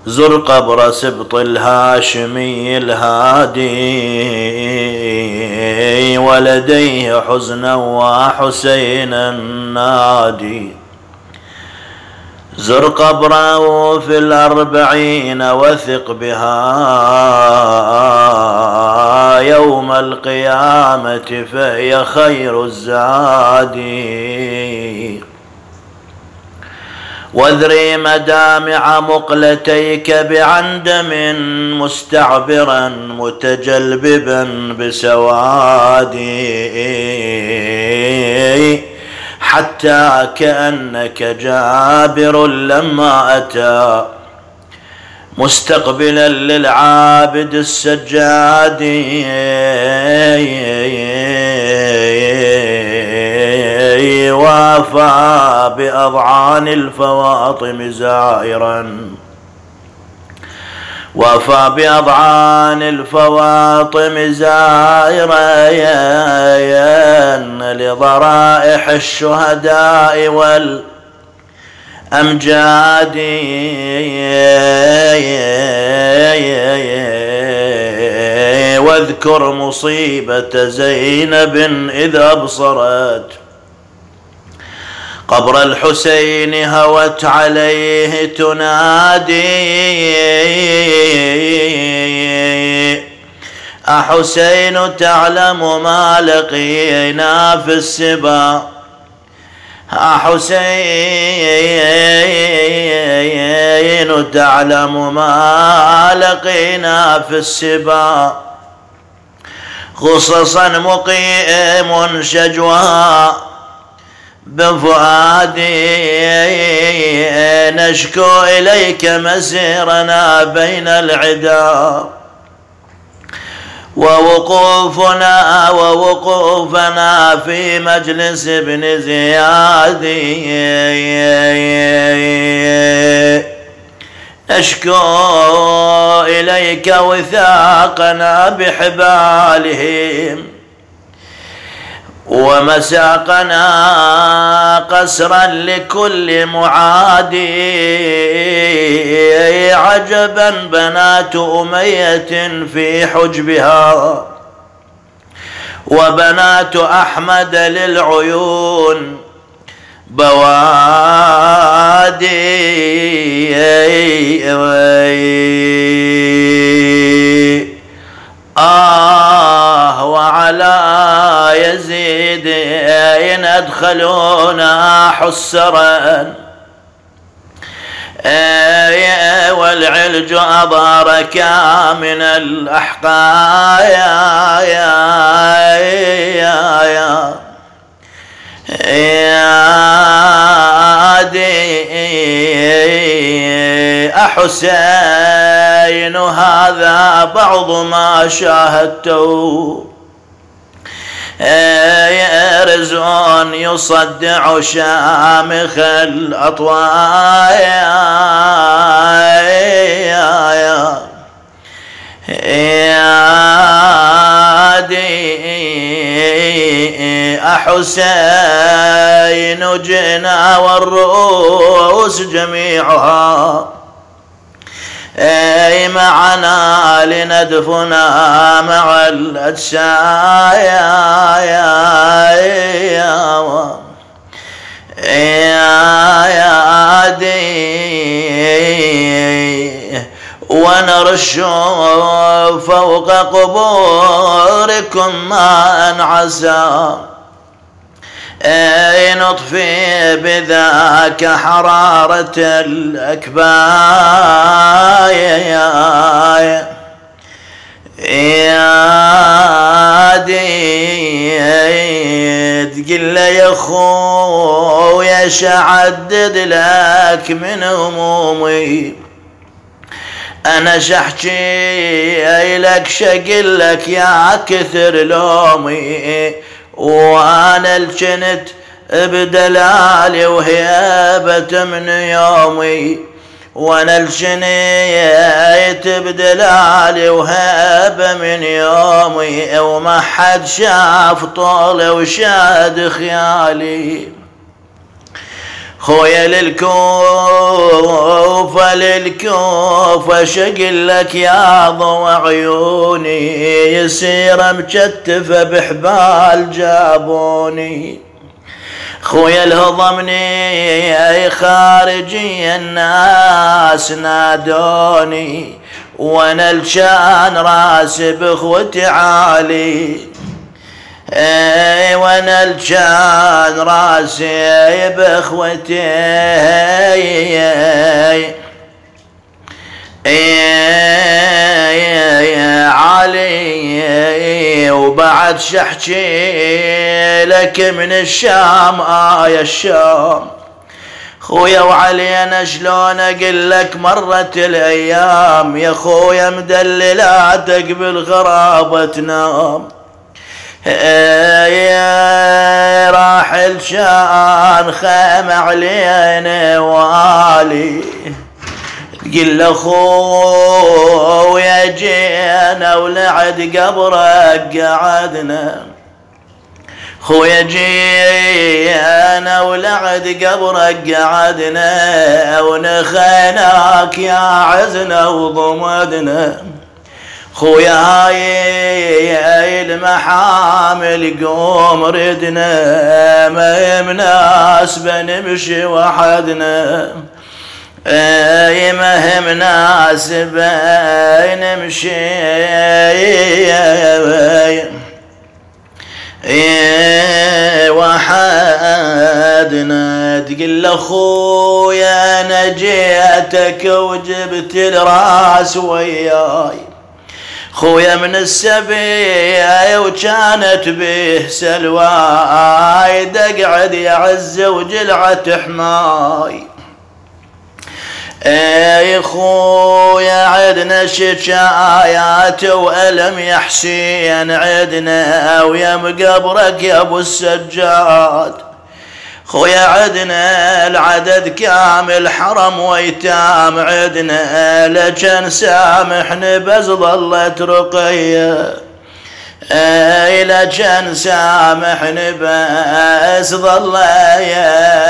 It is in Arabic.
زر قبر سبط الهاشمي الهادي ولديه حزنا وحسينا نادي. زر قبره في الأربعين وثق بها يوم القيامة فهي خير الزاد. واذري مدامع مقلتيك بعندم مستعبرا متجلببا بسوادي حتى كأنك جابر لما أتى مستقبلا للعابد السجاد. وافى بأضعان الفواطم زائرا وافى بأضعان الفواطم زائرا لضرائح الشهداء والأمجاد. واذكر مصيبة زينب إذ أبصرت قبر الحسين هوت عليه تنادي أحسين تعلم ما لقينا في السبا أحسين تعلم ما لقينا في السبا خصصا مقيم شجوها بفؤادي نشكو إليك مسيرنا بين العدا ووقوفنا في مجلس ابن زياد. نشكو إليك وثاقنا بحبالهم ومساقنا قسرا لكل معادي. عجبا بنات أمية في حجبها وبنات أحمد للعيون بوادي. وعلى يزيد إن أدخلونا حسرا والعلج أضارك من الأحقايا أحسين هذا بعض ما شاهدته رزق يصدع شامخ الأطوايا أحسين جئنا والرؤوس جميعها معنا لندفنا مع الأجسايا ونرش فوق قبوركم ما أنعسى نطفي بذاك حرارة الأكبايا تقل يا خويا شعدد لك من همومي أنا شحكي لك شقلك يا كثر لومي وأنا الجنت بدلالي وهيبة من يومي وأنا الجنيت بدلالي وهيبة من يومي وما حد شاف طول وشاد خيالي خويا للكوفة شقل لك يا ضوى عيوني، يسير مكتفة بحبال جابوني. خويا الهضمني خارجي الناس نادوني، وانا الشان راسي باخوتي عالي، وانا الشان راسي باخوتي علي. وبعد شحكي لك من الشام يا الشام خويا وعلي، انا شلون اقول لك مرت الايام يا خويا مدللاتك بالغرابة تنام. راح الشان خيم علينا والي، قل اخويا جينا ولعد قبرك قعدنا، خويا جينا ولعد قبرك قعدنا، ونخيناك يا عزنا وضمدنا. خويا هاي المحامل قوم ردنا، ما مناسبة نمشي وحدنا، ما هي مناسبة نمشي وحدنا. تقول اخويا انا جيتك وجبت الراس وياي، خويا من السبيع وكانت به سلواي، دقعد يا عز وجلعة حماي. اي خويا عدنا شكايات وألم يا حسين عدنا، ويا مقبرك يا ابو السجاد. خويا عدنا العدد كامل حرم ويتام عدنا، لكن سامحني بس ظلت رقية، لكن سامحني بس ظلت